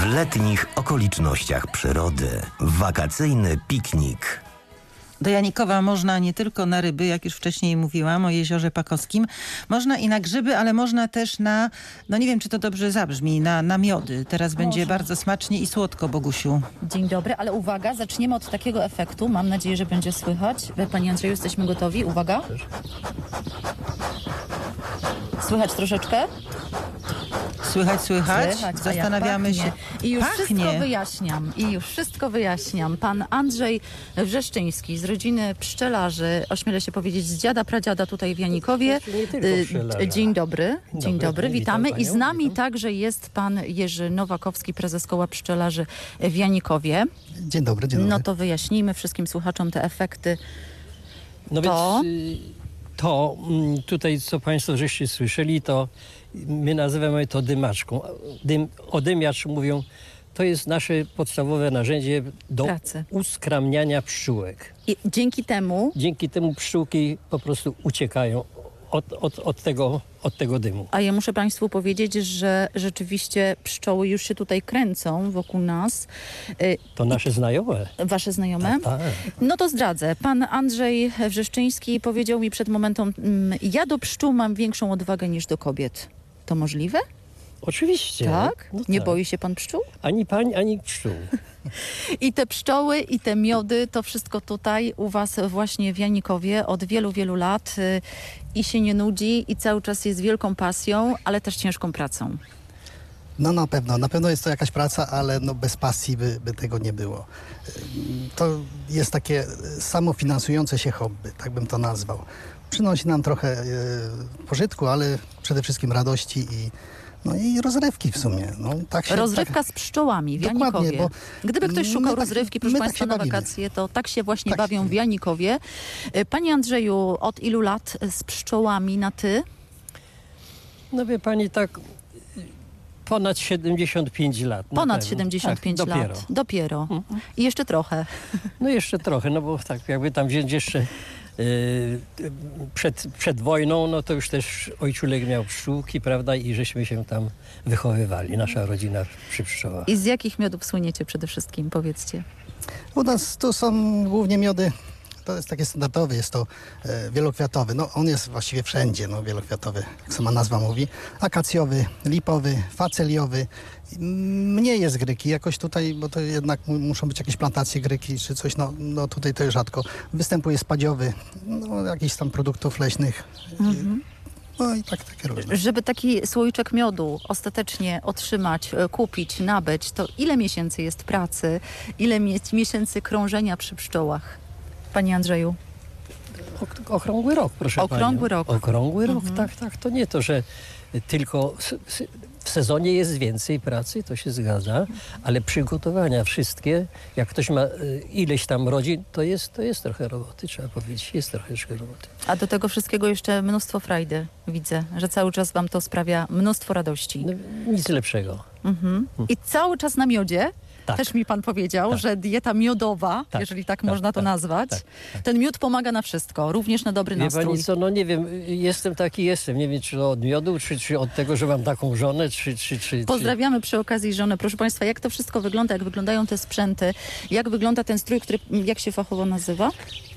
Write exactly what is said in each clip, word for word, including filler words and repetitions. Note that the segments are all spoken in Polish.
W letnich okolicznościach przyrody. Wakacyjny piknik. Do Janikowa można nie tylko na ryby, jak już wcześniej mówiłam o Jeziorze Pakowskim. Można i na grzyby, ale można też na, no nie wiem, czy to dobrze zabrzmi, na, na miody. Teraz będzie Można. bardzo smacznie i słodko, Bogusiu. Dzień dobry, ale uwaga, zaczniemy od takiego efektu. Mam nadzieję, że będzie słychać. Panie Andrzeju, jesteśmy gotowi. Uwaga. Słychać troszeczkę? Słychać, słychać? Słychać, a Zastanawiamy jak się. I już Pachnie. wszystko wyjaśniam. I już wszystko wyjaśniam. Pan Andrzej Wrzeszczyński z rodziny pszczelarzy, ośmielę się powiedzieć z dziada, pradziada tutaj w Janikowie. Nie tylko Y, pszczelarza. Dzień dobry. Dzień Dobry, dobry, witam witamy. panią, I z nami witam. także jest pan Jerzy Nowakowski, prezes Koła Pszczelarzy w Janikowie. Dzień dobry, dzień dobry. No to wyjaśnijmy wszystkim słuchaczom te efekty. No To? więc y, to mm, tutaj, co Państwo żeście słyszeli, to my nazywamy to dymaczką. Dym, odymiacz mówią, to jest nasze podstawowe narzędzie do Pracy. uskramniania pszczółek. I dzięki temu Dzięki temu pszczółki po prostu uciekają od, od, od, tego, od tego dymu. A ja muszę Państwu powiedzieć, że rzeczywiście pszczoły już się tutaj kręcą wokół nas. Y, To nasze znajome. Wasze znajome? Tak. No to zdradzę. Pan Andrzej Wrzeszczyński powiedział mi przed momentem, mm, ja do pszczół mam większą odwagę niż do kobiet. To możliwe? Oczywiście. Tak? No Nie tak. boi się pan pszczół? Ani pań, ani pszczół. I te pszczoły, i te miody, to wszystko tutaj u was właśnie w Janikowie od wielu, wielu lat y, i się nie nudzi i cały czas jest wielką pasją, ale też ciężką pracą. No na pewno, na pewno jest to jakaś praca, ale no bez pasji by, by tego nie było. Ym, To jest takie samofinansujące się hobby, tak bym to nazwał. Przynosi nam trochę e, pożytku, ale przede wszystkim radości i, no i rozrywki w sumie. No, tak się, Rozrywka tak, z pszczołami w Dokładnie, Janikowie. bo Gdyby ktoś my szukał tak- rozrywki, proszę my tak Państwa, się na bawimy. wakacje, to tak się właśnie Tak bawią się- w Janikowie. Y, Panie Andrzeju, od ilu lat z pszczołami na ty? No wie pani, tak ponad siedemdziesiąt pięć lat. na Ponad pewno. siedemdziesiąt pięć tak, dopiero. lat. Dopiero. I jeszcze trochę. No jeszcze trochę, no bo tak jakby tam wziąć jeszcze yy, przed, przed wojną, no to już też ojczulek miał pszczółki, prawda, i żeśmy się tam wychowywali, nasza rodzina przy pszczołach. I z jakich miodów słyniecie przede wszystkim, powiedzcie? U nas tu są głównie miody, to jest takie standardowe, jest to e, wielokwiatowy. No on jest właściwie wszędzie, no wielokwiatowy, jak sama nazwa mówi. Akacjowy, lipowy, faceliowy. Mniej jest gryki jakoś tutaj, bo to jednak mu- muszą być jakieś plantacje gryki czy coś, no, no tutaj to jest rzadko. Występuje spadziowy, no jakichś tam produktów leśnych. No i tak takie różne. Żeby taki słoiczek miodu ostatecznie otrzymać, e, kupić, nabyć, to ile miesięcy jest pracy, ile mie- miesięcy krążenia przy pszczołach? Panie Andrzeju? Ok- Okrągły rok, proszę Okrągły panią. rok. Okrągły rok, tak, tak. To nie to, że tylko s- s- w sezonie jest więcej pracy, to się zgadza, ale przygotowania wszystkie, jak ktoś ma y, ileś tam rodzin, to jest, to jest trochę roboty, trzeba powiedzieć, jest troszeczkę roboty. A do tego wszystkiego jeszcze mnóstwo frajdy. Widzę, że cały czas wam to sprawia mnóstwo radości. No, nic lepszego. Mhm. I cały czas na miodzie. Tak. Też mi pan powiedział, Tak. że dieta miodowa, Tak, jeżeli tak, tak, można to tak, nazwać. tak, tak. Ten miód pomaga na wszystko, również na dobry Wie nastrój. pani co, no nie wiem, y, jestem taki jestem, nie wiem czy od miodu, czy, czy od tego, że mam taką żonę, czy... czy, czy Pozdrawiamy przy okazji żonę. Proszę państwa, jak to wszystko wygląda, jak wyglądają te sprzęty, jak wygląda ten strój, który, jak się fachowo nazywa?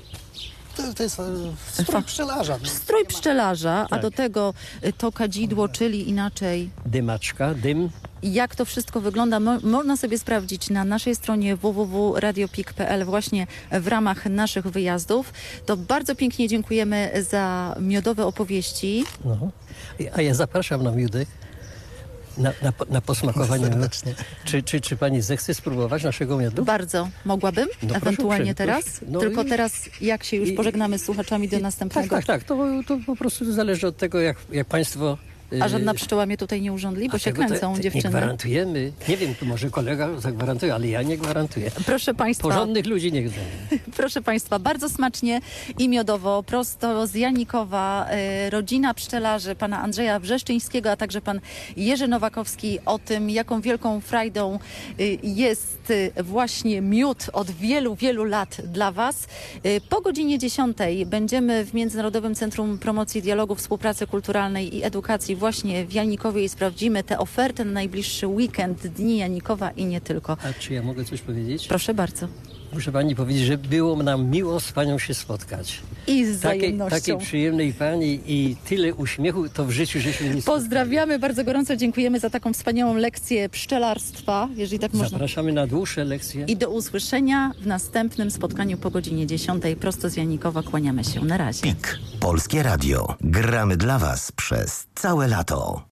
To, to jest e, strój pszczelarza. Strój pszczelarza, a Tak. do tego y, to kadzidło, czyli inaczej. Dymaczka, dym. Jak to wszystko wygląda, mo można sobie sprawdzić na naszej stronie w w w kropka radiopik kropka p l właśnie w ramach naszych wyjazdów. To bardzo pięknie dziękujemy za miodowe opowieści. No. A ja zapraszam na miódek, na, na, na posmakowanie. Serdecznie. Czy, czy, czy pani zechce spróbować naszego miodu? Bardzo mogłabym, No proszę ewentualnie uprzejmie, teraz. proszę. No Tylko i- teraz, jak się już i- pożegnamy z słuchaczami do Tak, następnego. tak, tak. To, to po prostu zależy od tego, jak, jak państwo... y, A żadna pszczoła mnie tutaj nie urządli, bo a się tego te- kręcą te Nie dziewczyny. gwarantujemy. Nie wiem, tu może kolega zagwarantuje, ale ja nie gwarantuję. Proszę państwa, Porządnych ludzi niech będzie. proszę państwa, bardzo smacznie i miodowo, prosto z Janikowa, e, rodzina pszczelarzy pana Andrzeja Wrzeszczyńskiego, a także pan Jerzy Nowakowski o tym, jaką wielką frajdą e, jest e, właśnie miód od wielu, wielu lat dla was. E, po godzinie dziesiątej będziemy w Międzynarodowym Centrum Promocji Dialogu, Współpracy Kulturalnej i Edukacji właśnie w Janikowie i sprawdzimy tę ofertę na najbliższy weekend Dni Janikowa i nie tylko. A czy ja mogę coś powiedzieć? Proszę bardzo. Muszę pani powiedzieć, że było nam miło z panią się spotkać. I z Takiej, wzajemnością. takiej przyjemnej pani i tyle uśmiechu to w życiu żeśmy nie spotkali. Pozdrawiamy bardzo gorąco, dziękujemy za taką wspaniałą lekcję pszczelarstwa, jeżeli tak można. Zapraszamy na dłuższe lekcje. I do usłyszenia w następnym spotkaniu po godzinie dziesiątej. Prosto z Janikowa kłaniamy się. Na razie. Pik. Polskie Radio. Gramy dla Was przez całe lato.